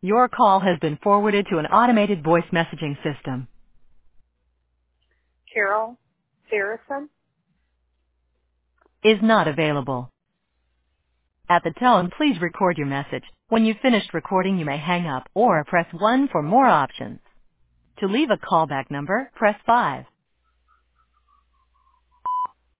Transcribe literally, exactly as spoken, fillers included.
Your call has been forwarded to an automated voice messaging system. Carol Harrison. Is not available. At the tone, please record your message. When you've finished recording, you may hang up or press one for more options. To leave a callback number, press five.